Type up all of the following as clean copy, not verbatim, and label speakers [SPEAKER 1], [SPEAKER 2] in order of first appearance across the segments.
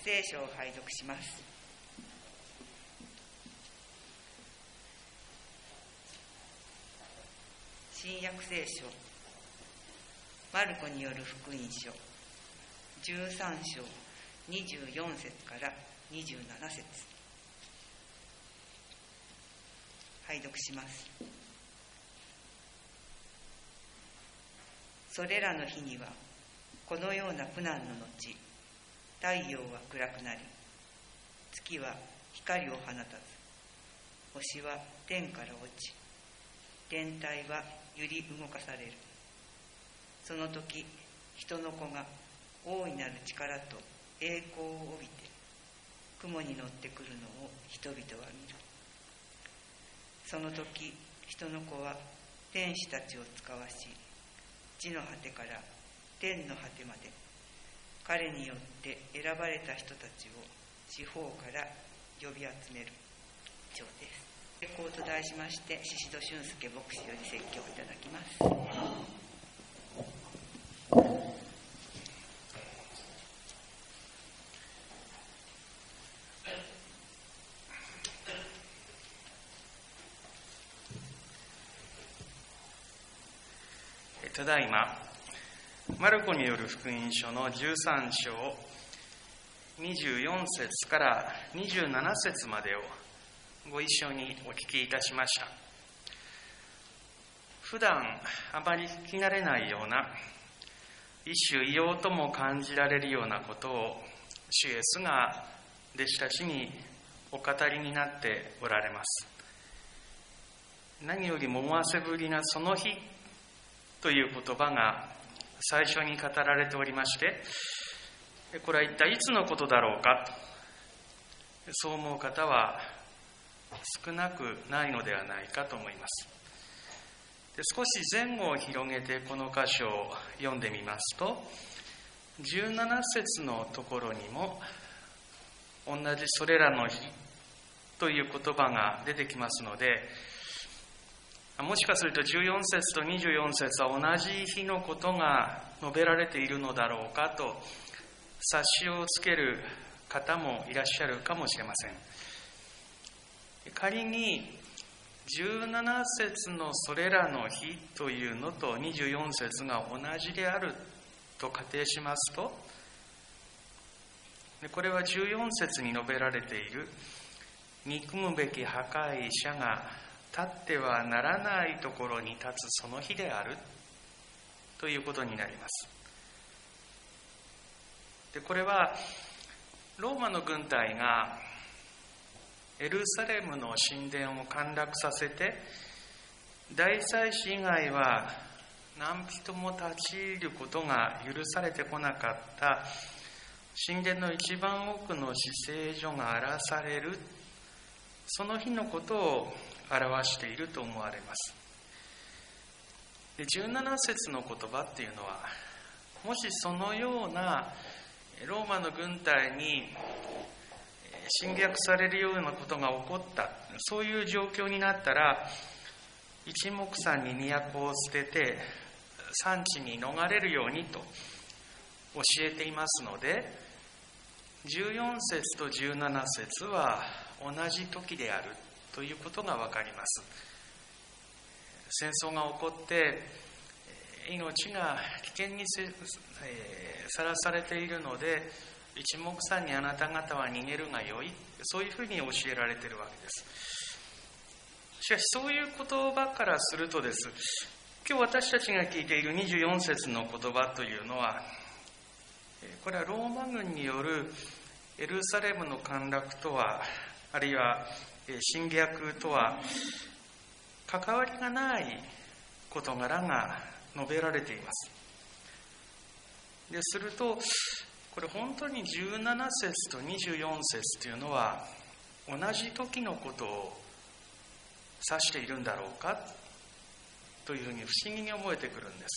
[SPEAKER 1] 聖書を拝読します。新約聖書マルコによる福音書13章24節から27節拝読します。それらの日にはこのような苦難の後、太陽は暗くなり、月は光を放たず、星は天から落ち、天体は揺り動かされる。その時、人の子が大いなる力と栄光を帯びて雲に乗ってくるのを人々は見る。その時、人の子は天使たちを使わし、地の果てから天の果てまで彼によって選ばれた人たちを四方から呼び集める。以上です。こうと題しまして、宍戸俊介牧師より説教をいただきます。
[SPEAKER 2] ただいまマルコによる福音書の13章24節から27節までをご一緒にお聞きいたしました。普段あまり聞き慣れないような一種異様とも感じられるようなことを主イエスが弟子たちにお語りになっておられます。何よりも思わせぶりなその日という言葉が最初に語られておりまして、これは一体いつのことだろうかと、そう思う方は少なくないのではないかと思います。で、少し前後を広げてこの箇所を読んでみますと、17節のところにも同じそれらの日という言葉が出てきますので、もしかすると14節と24節は同じ日のことが述べられているのだろうかと察しをつける方もいらっしゃるかもしれません。仮に17節のそれらの日というのと24節が同じであると仮定しますと、これは14節に述べられている憎むべき破壊者が立ってはならないところに立つその日であるということになります。で、これはローマの軍隊がエルサレムの神殿を陥落させて、大祭司以外は何人も立ち入ることが許されてこなかった神殿の一番奥の至聖所が荒らされる、その日のことを表していると思われます。で、17節の言葉っていうのは、もしそのようなローマの軍隊に侵略されるようなことが起こった、そういう状況になったら、一目散に都を捨てて産地に逃れるようにと教えていますので、14節と17節は同じ時であるということがわかります。戦争が起こって命が危険にさらされているので、一目散にあなた方は逃げるがよい、そういうふうに教えられているわけです。しかしそういう言葉からするとです、今日私たちが聞いている24節の言葉というのは、これはローマ軍によるエルサレムの陥落とは、あるいは侵略とは関わりがない事柄が述べられています。ですると、これ本当に17節と24節というのは同じ時のことを指しているんだろうかというふうに不思議に思えてくるんです。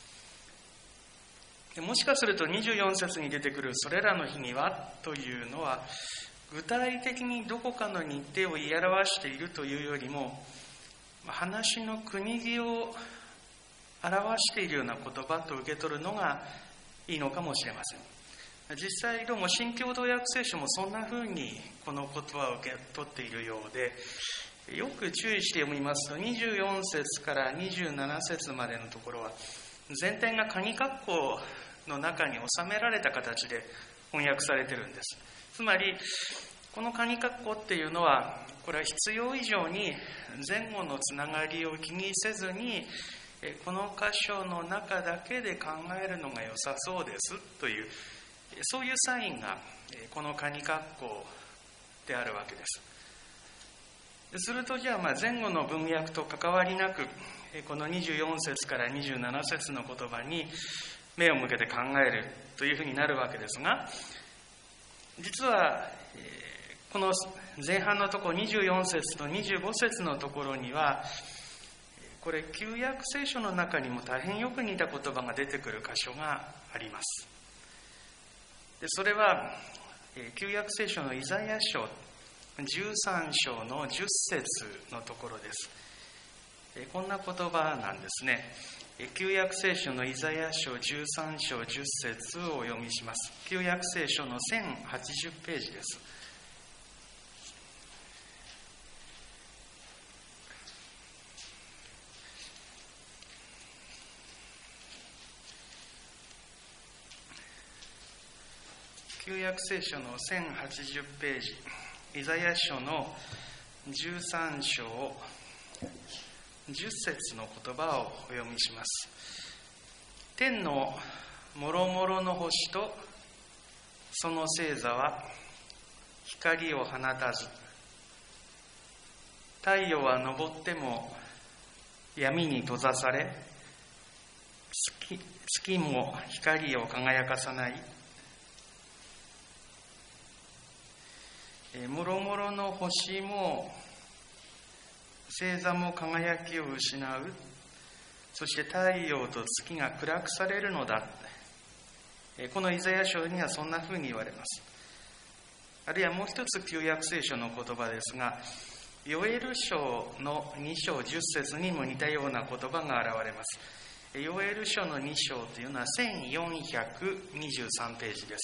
[SPEAKER 2] で、もしかすると24節に出てくるそれらの日にはというのは、具体的にどこかの日程を言い表しているというよりも、話の国木を表しているような言葉と受け取るのがいいのかもしれません。 実際どうも新共同訳聖書もそんな風にこの言葉を受け取っているようで、よく注意して読みますと24節から27節までのところは全体が鍵括弧の中に収められた形で翻訳されているんです。つまりこの鍵括弧っていうのは、これは必要以上に前後のつながりを気にせずに、この箇所の中だけで考えるのが良さそうですという、そういうサインがこの鍵括弧であるわけです。するとじゃあ前後の文脈と関わりなく、この24節から27節の言葉に目を向けて考えるというふうになるわけですが、実はこの前半のところ24節と25節のところには、これ旧約聖書の中にも大変よく似た言葉が出てくる箇所があります。でそれは旧約聖書のイザヤ書13章の10節のところです。こんな言葉なんですね。旧約聖書のイザヤ書13章10節をお読みします。旧約聖書の1080ページです。旧約聖書の1080ページ、イザヤ書の13章10節の言葉をお読みします。天のもろもろの星とその星座は光を放たず、太陽は昇っても闇に閉ざされ、月も光を輝かさない。もろもろの星も星座も輝きを失う。そして太陽と月が暗くされるのだ。このイザヤ書にはそんなふうに言われます。あるいはもう一つ旧約聖書の言葉ですが、ヨエル書の2章10節にも似たような言葉が現れます。ヨエル書の2章というのは1423ページです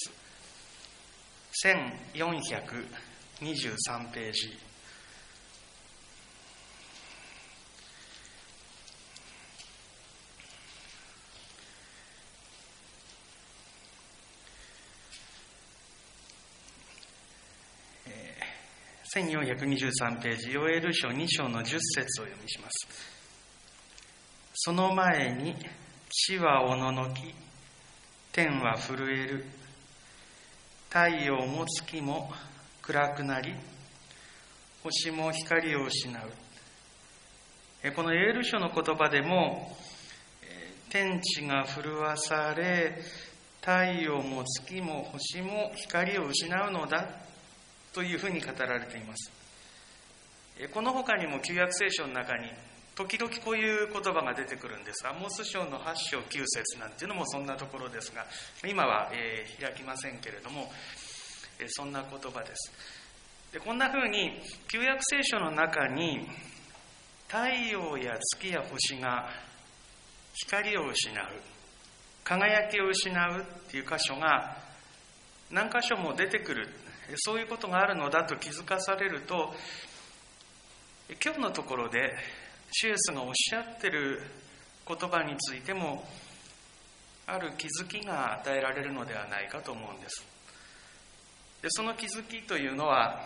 [SPEAKER 2] 。1423ページ。1423ページ、ヨエル書2章の10節を読みします。その前に地はおののき、天は震える。太陽も月も暗くなり、星も光を失う。このヨエル書の言葉でも、天地が震わされ、太陽も月も星も光を失うのだというふうに語られています。この他にも旧約聖書の中に時々こういう言葉が出てくるんです。アモス書の8章9節なんていうのもそんなところですが、今は開きませんけれども、そんな言葉です。でこんなふうに旧約聖書の中に太陽や月や星が光を失う、輝きを失うっていう箇所が何箇所も出てくる、そういうことがあるのだと気づかされると、今日のところで主イエスがおっしゃっている言葉についてもある気づきが与えられるのではないかと思うんです。でその気づきというのは、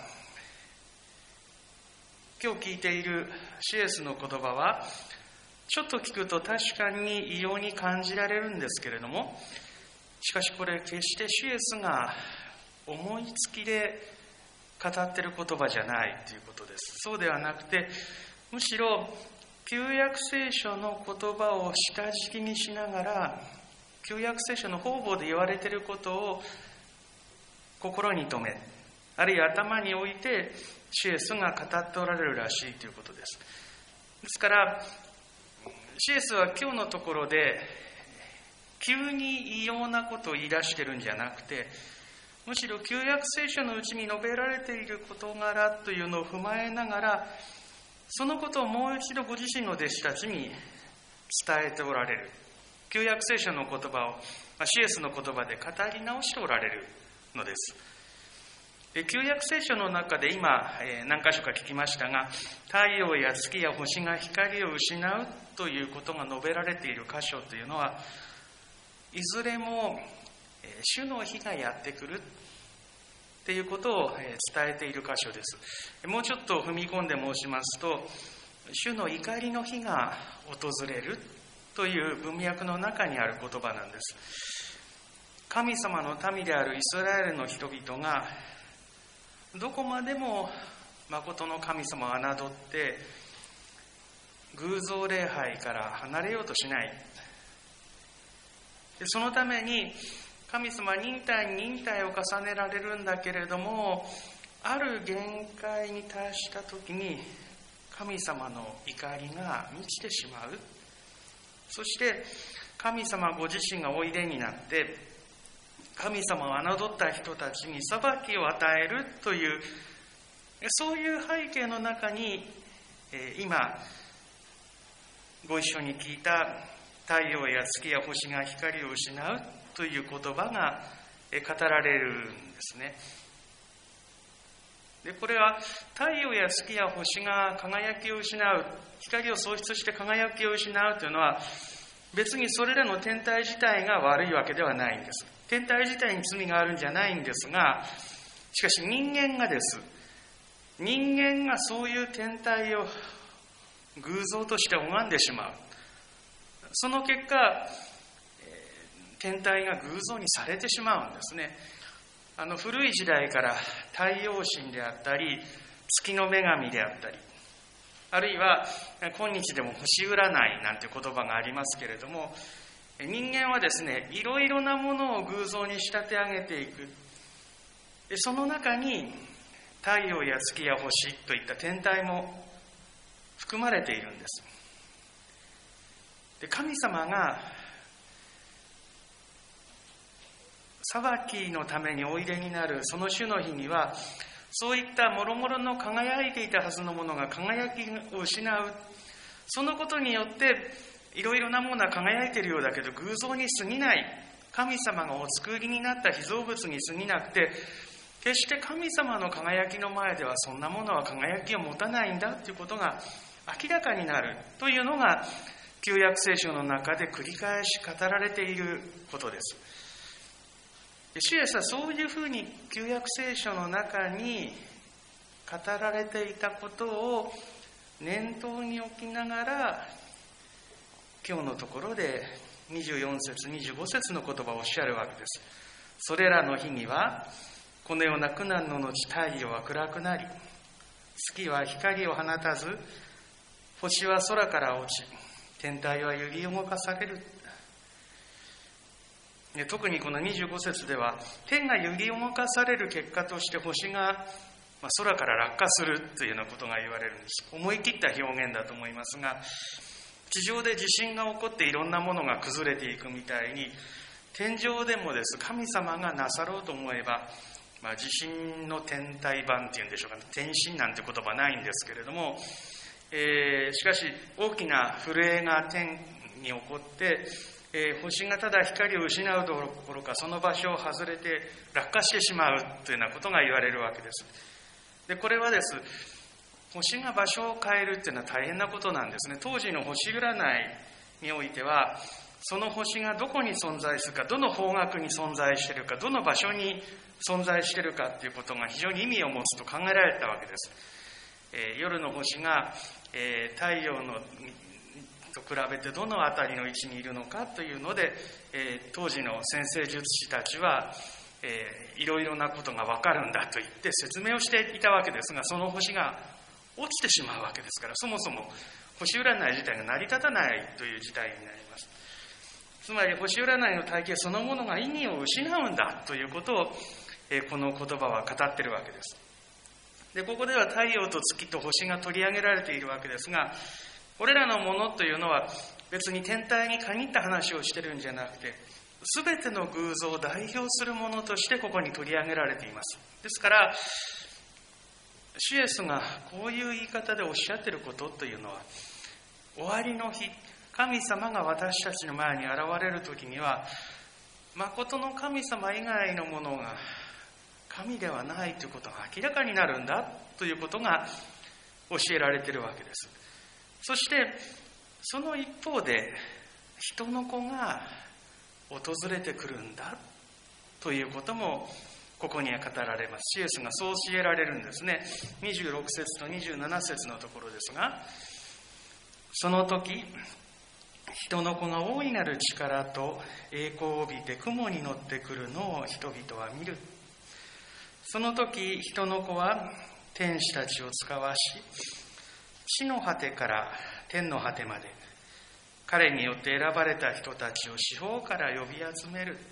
[SPEAKER 2] 今日聞いている主イエスの言葉はちょっと聞くと確かに異様に感じられるんですけれども、しかしこれ決して主イエスが思いつきで語っている言葉じゃないということです。そうではなくて、むしろ旧約聖書の言葉を下敷きにしながら、旧約聖書の方々で言われていることを心に留め、あるいは頭に置いて主イエスが語っておられるらしいということです。ですから主イエスは今日のところで急に異様なことを言い出してるんじゃなくて、むしろ旧約聖書のうちに述べられている事柄というのを踏まえながら、そのことをもう一度ご自身の弟子たちに伝えておられる。旧約聖書の言葉を主イエスの言葉で語り直しておられるのです。旧約聖書の中で今、何箇所か聞きましたが、太陽や月や星が光を失うということが述べられている箇所というのは、いずれも主の日がやってくるということを伝えている箇所です。もうちょっと踏み込んで申しますと、主の怒りの日が訪れるという文脈の中にある言葉なんです。神様の民であるイスラエルの人々がどこまでも誠の神様を侮って偶像礼拝から離れようとしない。でそのために神様は忍耐に忍耐を重ねられるんだけれども、ある限界に達した時に神様の怒りが満ちてしまう。そして神様ご自身がおいでになって神様を侮った人たちに裁きを与えるという、そういう背景の中に今ご一緒に聞いた太陽や月や星が光を失うという言葉が語られるんですね。でこれは太陽や月や星が輝きを失う、光を喪失して輝きを失うというのは、別にそれらの天体自体が悪いわけではないんです。天体自体に罪があるんじゃないんですが、しかし人間がそういう天体を偶像として拝んでしまう。その結果、天体が偶像にされてしまうんですね。古い時代から太陽神であったり、月の女神であったり、あるいは今日でも星占いなんて言葉がありますけれども、人間はですね、いろいろなものを偶像に仕立て上げていく。その中に太陽や月や星といった天体も含まれているんです。で神様が裁きのためにおいでになるその主の日には、そういったもろもろの輝いていたはずのものが輝きを失う。そのことによっていろいろなものは輝いているようだけど偶像に過ぎない。神様がお作りになった被造物に過ぎなくて、決して神様の輝きの前ではそんなものは輝きを持たないんだということが明らかになるというのが旧約聖書の中で繰り返し語られていることです。主イエスはそういうふうに旧約聖書の中に語られていたことを念頭に置きながら、今日のところで24節25節の言葉をおっしゃるわけです。それらの日にはこのような苦難の後、太陽は暗くなり、月は光を放たず、星は空から落ち、天体は揺り動かされる。特にこの25節では、天が揺り動かされる結果として星が空から落下するというようなことが言われるんです。思い切った表現だと思いますが、地上で地震が起こっていろんなものが崩れていくみたいに、天上でもです神様がなさろうと思えば、地震の天体版っていうんでしょうかね、天震なんて言葉ないんですけれども、しかし大きな震えが天に起こって、星がただ光を失うどころかその場所を外れて落下してしまうというようなことが言われるわけです。でこれはです星が場所を変えるというのは大変なことなんですね。当時の星占いにおいては、その星がどこに存在するか、どの方角に存在しているか、どの場所に存在しているかということが非常に意味を持つと考えられたわけです。夜の星が、太陽のと比べてどの辺りの位置にいるのかというので、当時の占星術師たちはいろいろなことが分かるんだと言って説明をしていたわけですが、その星が落ちてしまうわけですから、そもそも星占い自体が成り立たないという事態になります。つまり星占いの体系そのものが意味を失うんだということを、この言葉は語っているわけです。でここでは太陽と月と星が取り上げられているわけですが、これらのものというのは別に天体に限った話をしているんじゃなくて、すべての偶像を代表するものとしてここに取り上げられています。ですから主イエスがこういう言い方でおっしゃっていることというのは、終わりの日、神様が私たちの前に現れるときには、誠の神様以外のものが神ではないということが明らかになるんだということが教えられているわけです。そしてその一方で人の子が訪れてくるんだということもここには語られます。シエスがそう教えられるんですね。26節と27節のところですが、その時人の子が大いなる力と栄光を帯びて雲に乗ってくるのを人々は見る。その時人の子は天使たちを遣わし、地の果てから天の果てまで彼によって選ばれた人たちを四方から呼び集める。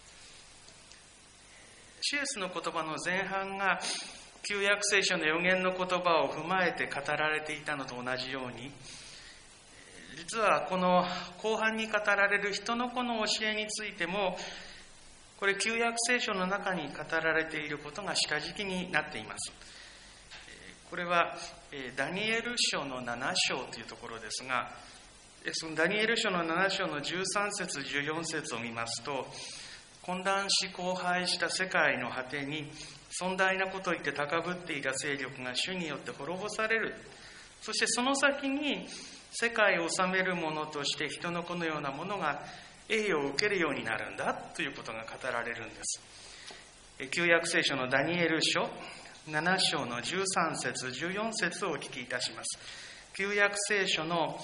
[SPEAKER 2] シエスの言葉の前半が旧約聖書の預言の言葉を踏まえて語られていたのと同じように、実はこの後半に語られる人の子の教えについても、これ旧約聖書の中に語られていることが下敷きになっています。これはダニエル書の7章というところですが、そのダニエル書の7章の13節14節を見ますと、混乱し荒廃した世界の果てに尊大なことを言って高ぶっていた勢力が主によって滅ぼされる。そしてその先に世界を治める者として人の子のようなものが栄誉を受けるようになるんだということが語られるんです。旧約聖書のダニエル書7章の13節14節をお聞きいたします。旧約聖書の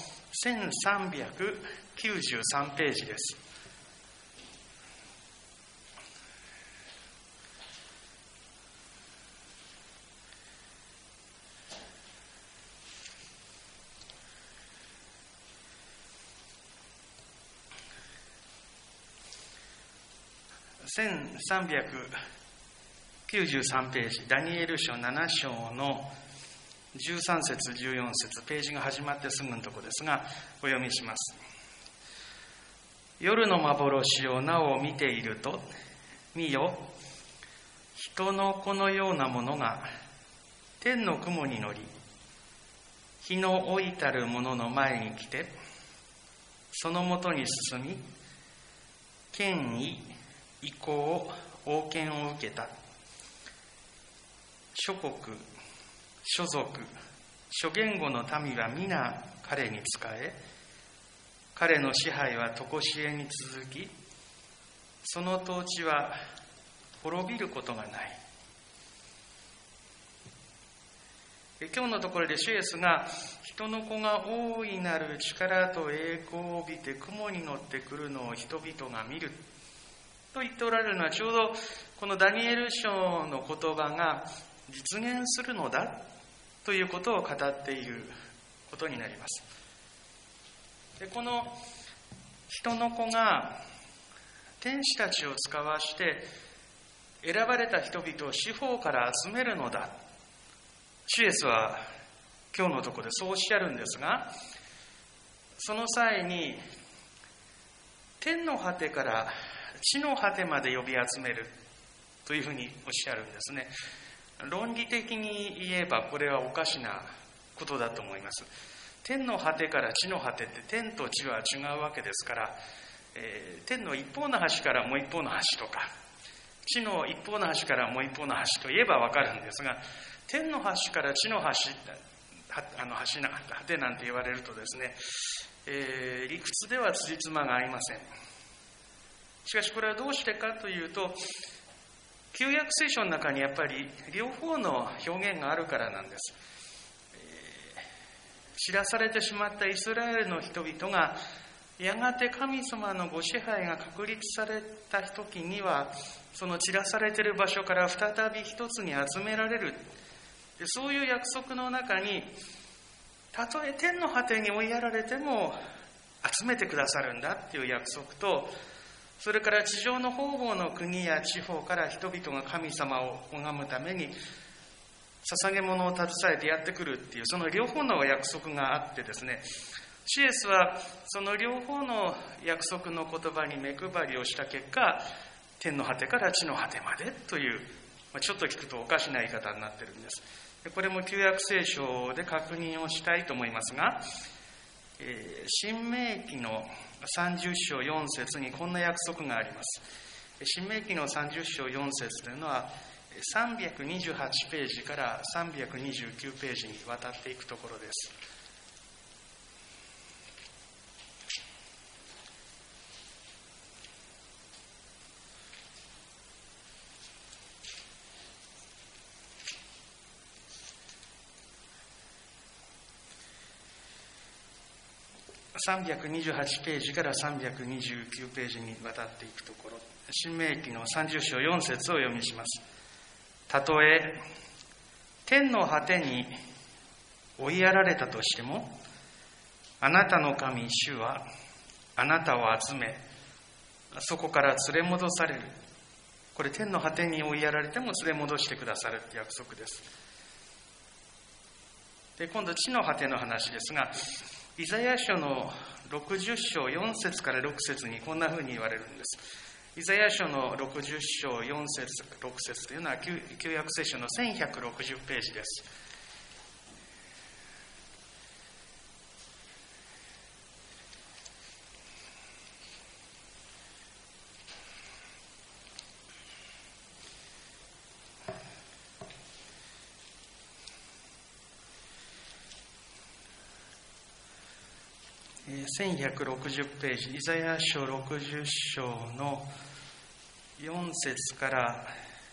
[SPEAKER 2] 1393ページです。1393ページ、ダニエル書7章の13節14節、ページが始まってすぐのところですが、お読みします。夜の幻をなお見ていると、見よ、人の子のようなものが天の雲に乗り、日の老いたる者の前に来て、そのもとに進み、権威、意向、王権を受けた。諸国、諸族、諸言語の民は皆彼に仕え、彼の支配は常しえに続き、その統治は滅びることがない。今日のところでシエスが人の子が大いなる力と栄光を帯びて雲に乗ってくるのを人々が見ると言っておられるのは、ちょうどこのダニエル書の言葉が実現するのだということを語っていることになります。で、この人の子が天使たちを使わして選ばれた人々を四方から集めるのだ、シエスは今日のところでそうおっしゃるんですが、その際に天の果てから地の果てまで呼び集めるというふうにおっしゃるんですね。論理的に言えばこれはおかしなことだと思います。天の果てから地の果てって天と地は違うわけですから、天の一方の端からもう一方の端とか、地の一方の端からもう一方の端と言えばわかるんですが、天の端から地の端、端な果てなんて言われるとですね、理屈では辻褄が合いません。しかしこれはどうしてかというと、旧約聖書の中にやっぱり両方の表現があるからなんです。知らされてしまったイスラエルの人々がやがて神様のご支配が確立された時には、その散らされている場所から再び一つに集められる。そういう約束の中に、たとえ天の果てに追いやられても集めてくださるんだっていう約束と、それから地上の方々の国や地方から人々が神様を拝むために捧げ物を携えてやってくるっていう、その両方の約束があってですね、シエスはその両方の約束の言葉に目配りをした結果、天の果てから地の果てまでという、ちょっと聞くとおかしな言い方になってるんです。これも旧約聖書で確認をしたいと思いますが、新明記の30章4節にこんな約束があります。新明記の30章4節というのは、 328ページから329ページにわたっていくところです。328ページから329ページにわたっていくところ、新明記の30章4節を読みします。たとえ天の果てに追いやられたとしても、あなたの神主はあなたを集め、そこから連れ戻される。これ、天の果てに追いやられても連れ戻してくださるって約束です。で、今度地の果ての話ですが、イザヤ書の60章4節から6節にこんなふうに言われるんです。イザヤ書の60章4節6節というのは旧約聖書の1160ページです。1160ページ、イザヤ書60章の4節から、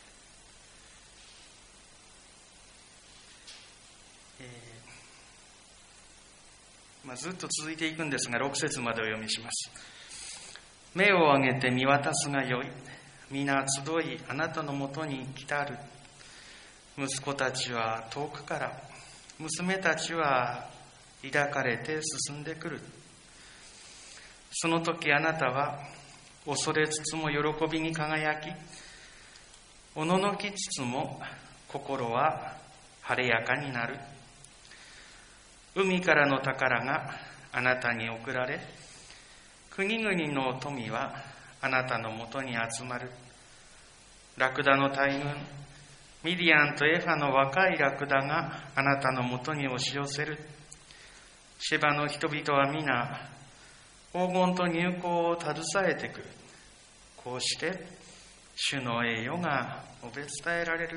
[SPEAKER 2] ずっと続いていくんですが、6節までお読みします。目を上げて見渡すがよい。皆集いあなたのもとに来たる。息子たちは遠くから、娘たちは抱かれて進んでくる。その時あなたは恐れつつも喜びに輝き、おののきつつも心は晴れやかになる。海からの宝があなたに送られ、国々の富はあなたのもとに集まる。ラクダの大群、ミディアンとエファの若いラクダがあなたのもとに押し寄せる。シェバの人々は皆黄金と乳香を携えてくる。こうして主の栄誉が述べ伝えられる。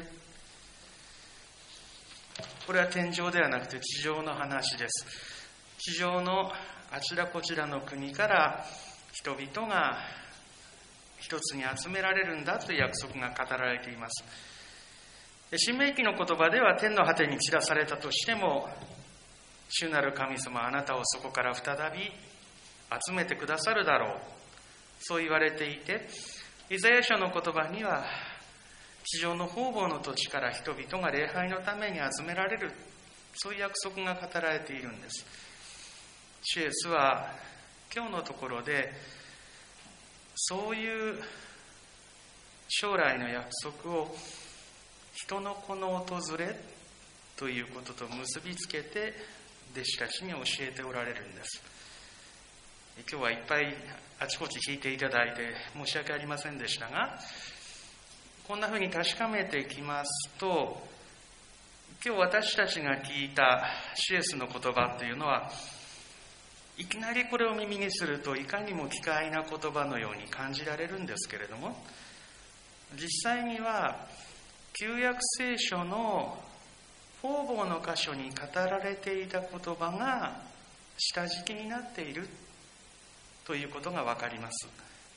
[SPEAKER 2] これは天上ではなくて地上の話です。地上のあちらこちらの国から人々が一つに集められるんだという約束が語られています。新明記の言葉では天の果てに散らされたとしても、主なる神様はあなたをそこから再び集めてくださるだろう、そう言われていて、イザヤ書の言葉には地上の方々の土地から人々が礼拝のために集められる、そういう約束が語られているんです。主イエスは今日のところでそういう将来の約束を人の子の訪れということと結びつけて弟子たちに教えておられるんです。今日はいっぱいあちこち弾いていただいて申し訳ありませんでしたが、こんなふうに確かめていきますと、今日私たちが聞いた主イエスの言葉というのは、いきなりこれを耳にするといかにも奇怪な言葉のように感じられるんですけれども、実際には旧約聖書の方々の箇所に語られていた言葉が下敷きになっているということがわかります。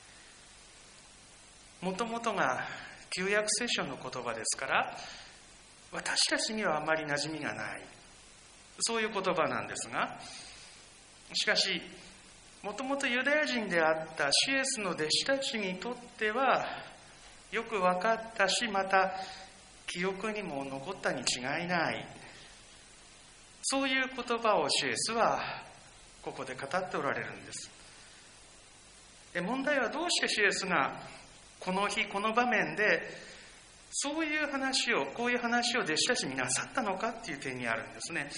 [SPEAKER 2] もともとが旧約聖書の言葉ですから、私たちにはあまり馴染みがない、そういう言葉なんですが、しかしもともとユダヤ人であった主イエスの弟子たちにとってはよく分かったし、また記憶にも残ったに違いない、そういう言葉を主イエスはここで語っておられるんです。問題はどうして主イエスがこの日この場面でそういう話を、こういう話を弟子たちになさったのかっていう点にあるんですね。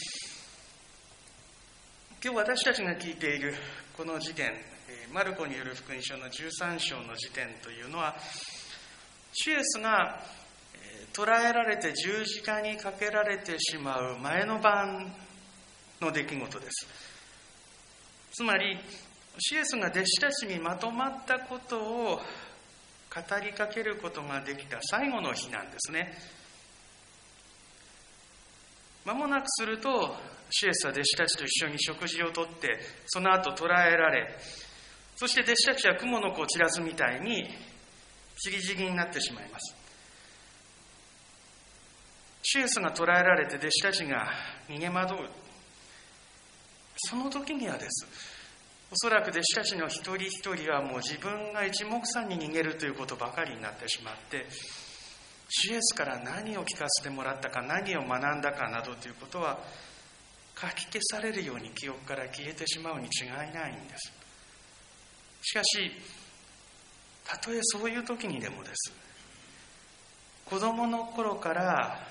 [SPEAKER 2] 今日私たちが聞いているこの時点、マルコによる福音書の13章の時点というのは、主イエスが捕らえられて十字架にかけられてしまう前の晩の出来事です。つまり主イエスが弟子たちにまとまったことを語りかけることができた最後の日なんですね。間もなくすると、シエスは弟子たちと一緒に食事をとって、その後捕らえられ、そして弟子たちは蜘蛛の子を散らすみたいに散り散りになってしまいます。シエスが捕らえられて弟子たちが逃げ惑う。その時にはです、おそらく弟子たちの一人一人はもう自分が一目散に逃げるということばかりになってしまって、シエスから何を聞かせてもらったか、何を学んだかなどということはかき消されるように記憶から消えてしまうに違いないんです。しかし、たとえそういう時にでもです、子供の頃から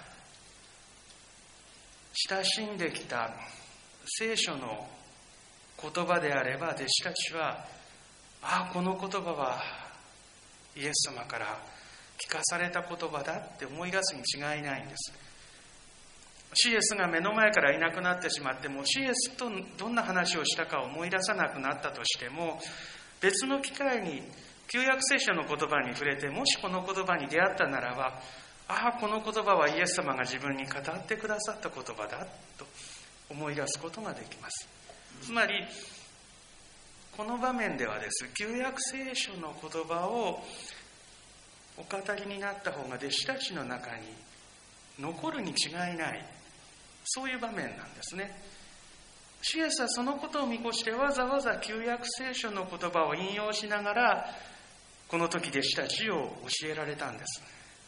[SPEAKER 2] 親しんできた聖書の言葉であれば、弟子たちは、この言葉はイエス様から聞かされた言葉だって思い出すに違いないんです。シエスが目の前からいなくなってしまっても、シエスとどんな話をしたか思い出さなくなったとしても、別の機会に旧約聖書の言葉に触れて、もしこの言葉に出会ったならば、この言葉はイエス様が自分に語ってくださった言葉だと思い出すことができます。つまりこの場面ではです、旧約聖書の言葉をお語りになった方が弟子たちの中に残るに違いない、そういう場面なんですね。シエスはそのことを見越してわざわざ旧約聖書の言葉を引用しながら、この時弟子たちを教えられたんです。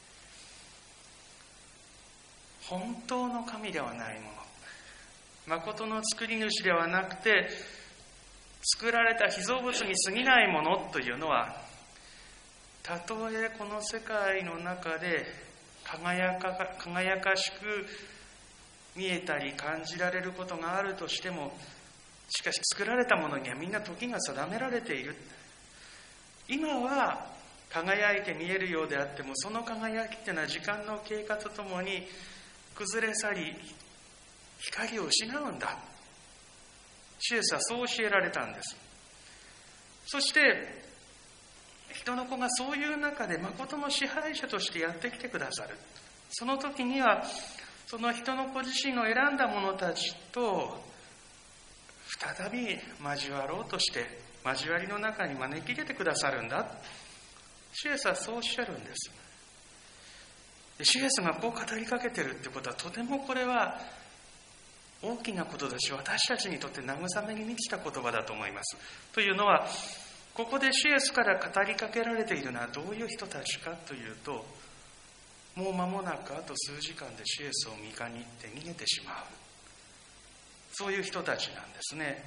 [SPEAKER 2] 本当の神ではないもの、誠の作り主ではなくて作られた被造物に過ぎないものというのは、たとえこの世界の中で輝かしく見えたり感じられることがあるとしても、しかし作られたものにはみんな時が定められている。今は輝いて見えるようであっても、その輝きというのは時間の経過とともに崩れ去り、光を失うんだ。シエスはそう教えられたんです。そして人の子がそういう中で誠の支配者としてやってきてくださる。その時にはその人の子自身の選んだ者たちと再び交わろうとして、交わりの中に招き入れてくださるんだ。シエスはそうおっしゃるんです。シエスがこう語りかけてるってことは、とてもこれは大きなことだし、私たちにとって慰めに満ちた言葉だと思います。というのは、ここでシエスから語りかけられているのはどういう人たちかというと、もう間もなくあと数時間でシエスを見かに行って逃げてしまう、そういう人たちなんですね。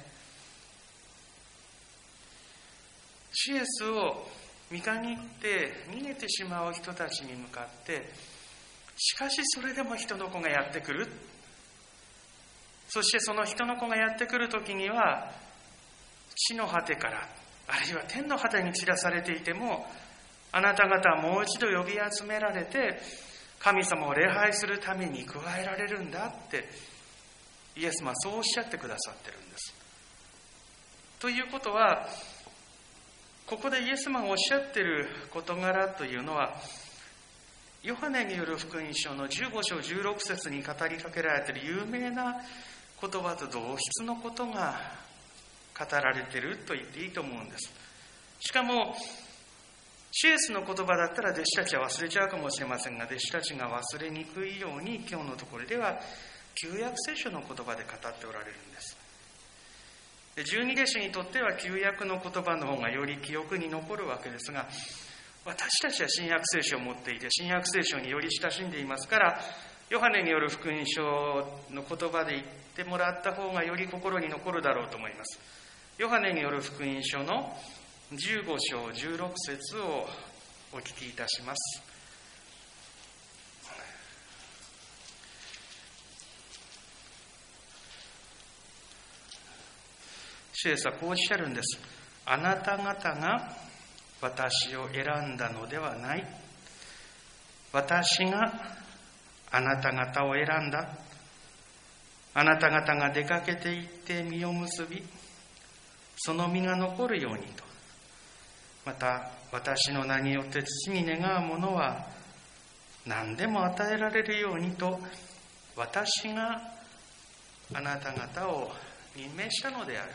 [SPEAKER 2] シエスを見かに行って逃げてしまう人たちに向かって、しかしそれでも人の子がやってくる。そしてその人の子がやってくるときには、地の果てから、あるいは天の果てに散らされていても、あなた方はもう一度呼び集められて、神様を礼拝するために加えられるんだって、イエス様はそうおっしゃってくださってるんです。ということは、ここでイエス様がおっしゃっている事柄というのは、ヨハネによる福音書の15章16節に語りかけられている有名な言葉と同質のことが語られていると言っていいと思うんです。しかもシエスの言葉だったら弟子たちは忘れちゃうかもしれませんが、弟子たちが忘れにくいように今日のところでは旧約聖書の言葉で語っておられるんです。十二弟子にとっては旧約の言葉の方がより記憶に残るわけですが、私たちは新約聖書を持っていて、新約聖書により親しんでいますから、ヨハネによる福音書の言葉で言ってもらった方がより心に残るだろうと思います。ヨハネによる福音書の15章16節をお聞きいたします。主イエスはこうおっしゃるんです。あなた方が私を選んだのではない。私があなた方を選んだ。あなた方が出かけて行って実を結び、その実が残るようにと。 また私の名によって父に願うものは何でも与えられるようにと私があなた方を任命したのである。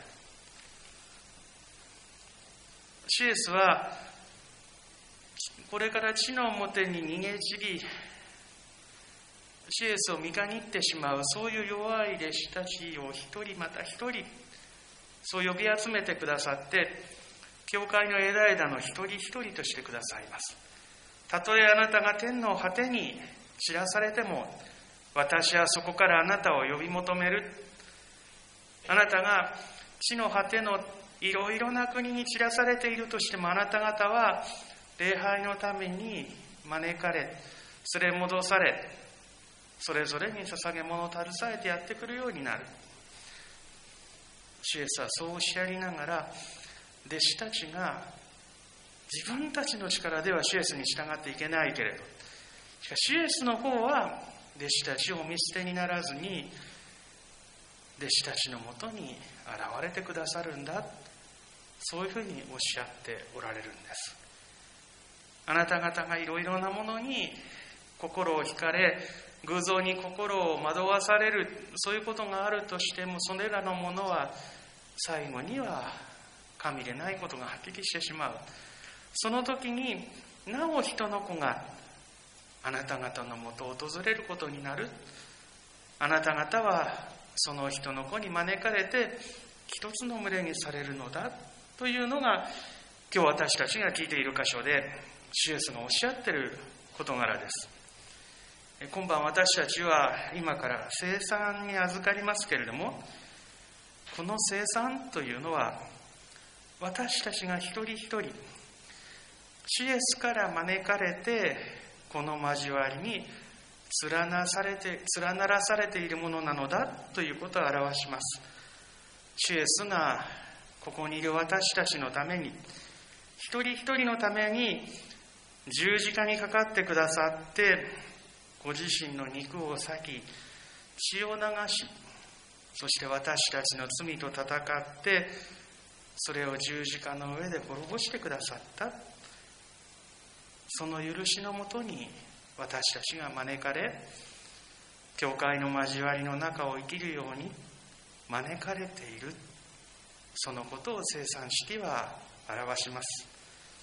[SPEAKER 2] 主イエスはこれから地の表に逃げ散り、主イエスを見限ってしまうそういう弱い弟子たちを一人また一人そう呼び集めてくださって、教会の枝々の一人一人としてくださいます。たとえあなたが天の果てに散らされても、私はそこからあなたを呼び求める。あなたが地の果てのいろいろな国に散らされているとしても、あなた方は礼拝のために招かれ、連れ戻され、それぞれに捧げ物を携えてやってくるようになる。主イエスはそうおっしゃりながら、弟子たちが自分たちの力では主イエスに従っていけないけれど、しかし主イエスの方は弟子たちをお見捨てにならずに、弟子たちのもとに現れてくださるんだ、そういうふうにおっしゃっておられるんです。あなた方がいろいろなものに心を惹かれ、偶像に心を惑わされる、そういうことがあるとしても、それらのものは最後には神でないことがはっきりしてしまう。その時になお人の子があなた方のもとを訪れることになる。あなた方はその人の子に招かれて一つの群れにされるのだというのが、今日私たちが聞いている箇所で主イエスがおっしゃっている事柄です。今晩私たちは今から聖餐に預かりますけれども、この聖餐というのは私たちが一人一人主イエスから招かれて、この交わりに連ならされているものなのだということを表します。主イエスがここにいる私たちのために、一人一人のために十字架にかかってくださって、ご自身の肉を裂き血を流し、そして私たちの罪と戦ってそれを十字架の上で滅ぼしてくださった。その許しのもとに私たちが招かれ、教会の交わりの中を生きるように招かれている、そのことを聖餐式は表します。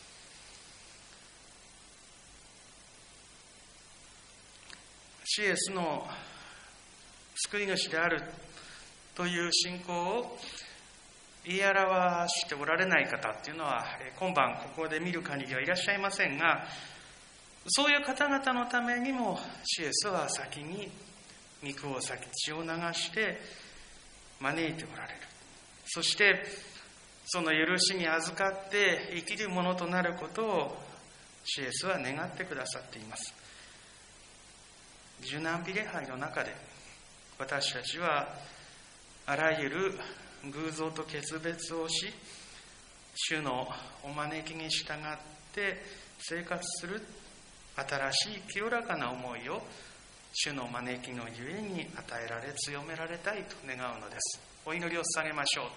[SPEAKER 2] 主イエスの救い主であるという信仰を言い表しておられない方っていうのは、今晩ここで見る限りはいらっしゃいませんが、そういう方々のためにも主イエスは先に肉を裂き血を流して招いておられる。そしてその許しに預かって生きるものとなることを主イエスは願ってくださっています。受難日礼拝の中で私たちはあらゆる偶像と決別をし、主のお招きに従って生活する新しい清らかな思いを主の招きのゆえに与えられ強められたいと願うのです。お祈りを捧げましょう。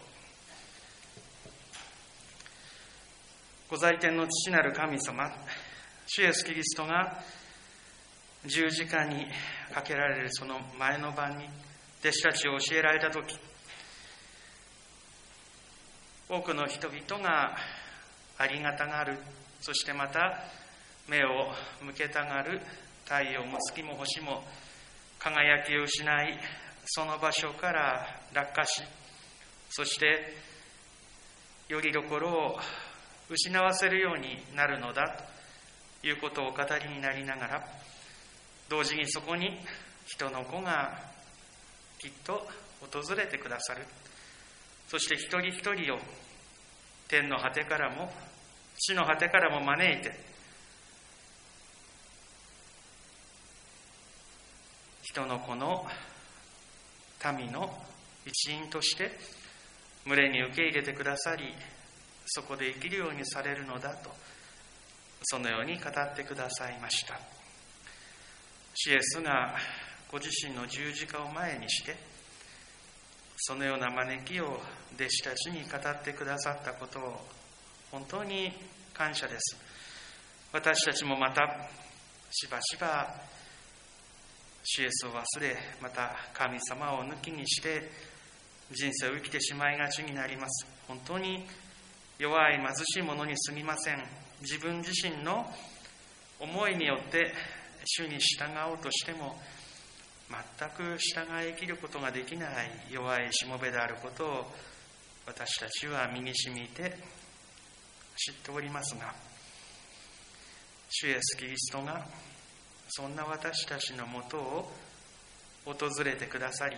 [SPEAKER 2] ご在天の父なる神様、主イエスキリストが十字架にかけられるその前の晩に弟子たちを教えられたとき、多くの人々がありがたがる、そしてまた目を向けたがる太陽も月も星も輝きを失い、その場所から落下し、そしてよりどころを失わせるようになるのだということをお語りになりながら、同時にそこに人の子がきっと訪れてくださる。そして一人一人を天の果てからも地の果てからも招いて、人の子の民の一員として群れに受け入れてくださり、そこで生きるようにされるのだと、そのように語ってくださいました。主イエスがご自身の十字架を前にして、そのような招きを弟子たちに語ってくださったことを本当に感謝です。私たちもまたしばしば主イエスを忘れ、また神様を抜きにして人生を生きてしまいがちになります。本当に弱い貧しい者にすぎません。自分自身の思いによって主に従おうとしても全く従い生きることができない弱いしもべであることを私たちは身に染みて知っておりますが、主イエスキリストがそんな私たちのもとを訪れてくださり、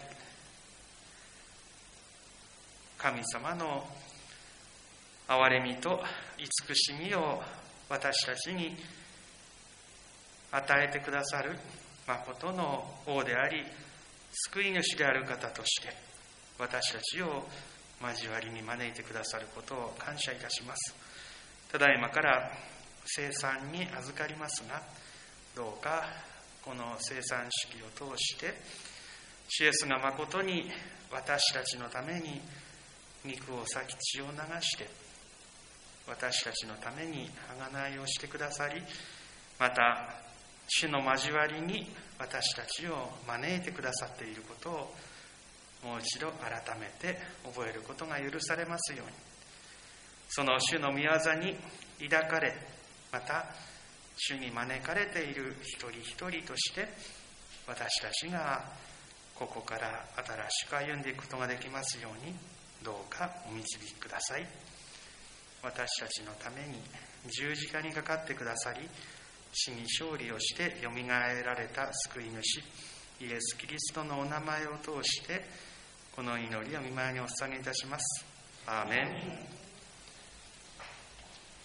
[SPEAKER 2] 神様の憐れみと慈しみを私たちに与えてくださる誠の王であり救い主である方として私たちを交わりに招いてくださることを感謝いたします。ただいまから聖餐に預かりますが、どうかこの聖餐式を通して主イエスが誠に私たちのために肉を裂き血を流して私たちのために贖いをしてくださり、また主の交わりに私たちを招いてくださっていることをもう一度改めて覚えることが許されますように、その主の御業に抱かれ、また主に招かれている一人一人として私たちがここから新しく歩んでいくことができますようにどうかお導きください。私たちのために十字架にかかってくださり、死に勝利をしてよみがえられた救い主イエス・キリストのお名前を通してこの祈りを御前にお捧げいたします。アーメン。